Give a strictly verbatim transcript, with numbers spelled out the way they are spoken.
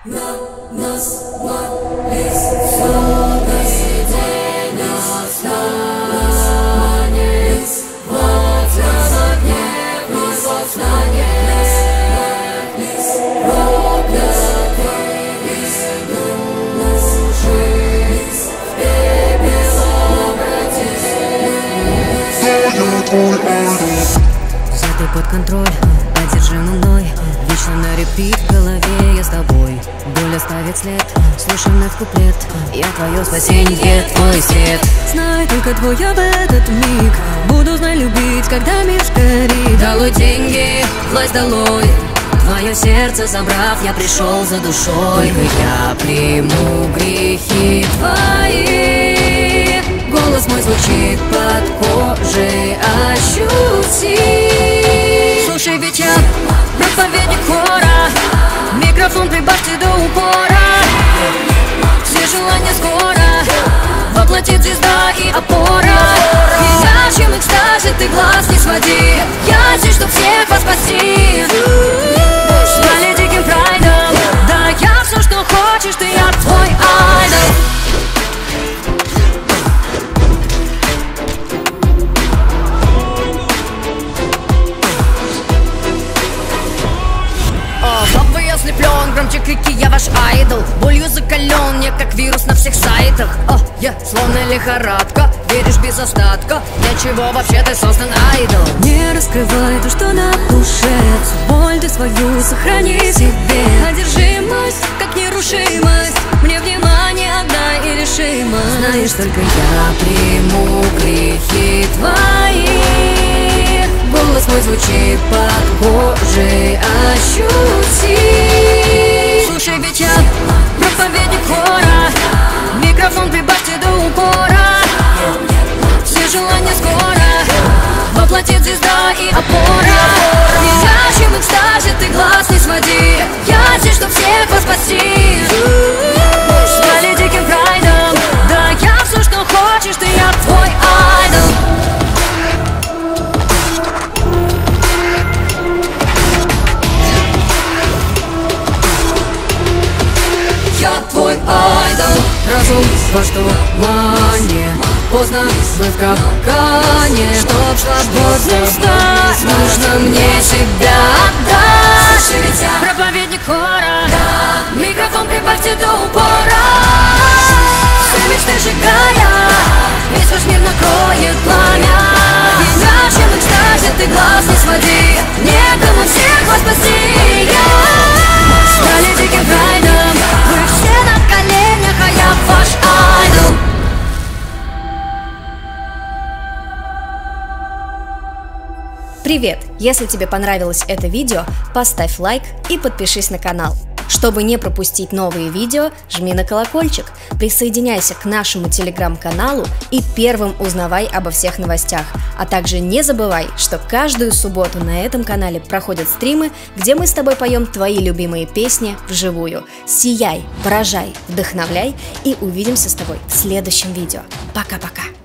Взятый под контроль, одержим мной. Вечно на репит в голове я с тобой. Боль оставит след, слушай вновь куплет. Я твое спасенье, твой свет. Знай только твой об этот миг. Буду знать любить, когда мир горит. Долой деньги, власть долой. Твое сердце забрав, я пришел за душой. Только я приму грехи твои. Голос мой звучит под кожей, ощути. Слушай, ведь я проповедник хора. Микрофон прибавьте до упора. Все желания скоро воплотит звезда и опора. В горячем экстазе ты глаз не своди. Я здесь, чтоб всех вас спасти. Стали диким прайдом. Да, я все, что хочешь, ты, я твой айдол. Ослеплен, громче крики, я ваш айдол. Болью закален, я как вирус на всех сайтах. О, я словно лихорадка, веришь без остатка. Для чего вообще ты создан, айдол? Не раскрывай то, что на душе. Боль ты свою сохрани в себе. Одержимость, как нерушимость. Мне внимание отдай и решимость. Знаешь, только я приму грехи твои. Голос мой звучит под кожей, ощути. Слушай, ведь я проповедник хора. Микрофон прибавьте до упора. Все желания скоро воплотит звезда и опора. В горячем экстазе ты глаз не своди. Я здесь, чтоб всех вас спасти. Стали диким прайдом. Да, я все, что хочешь, ты, я твой айдол. Я твой айдол. Разум во что мане. Поздно мы в капкане. Чтоб свободным стать, нужно мне себя отдать. Проповедник хора. Микрофон прибавьте до упора. Все мечты сжигая, весь ваш мир накроет пламя. В горячем экстазе ты глаз не своди. Некому всех вас спасти. Стали диким прайдом. Вы все на коленях, а я ваш айдол. Привет! Если тебе понравилось это видео, поставь лайк и подпишись на канал. Чтобы не пропустить новые видео, жми на колокольчик, присоединяйся к нашему телеграм-каналу и первым узнавай обо всех новостях. А также не забывай, что каждую субботу на этом канале проходят стримы, где мы с тобой поем твои любимые песни вживую. Сияй, поражай, вдохновляй и увидимся с тобой в следующем видео. Пока-пока!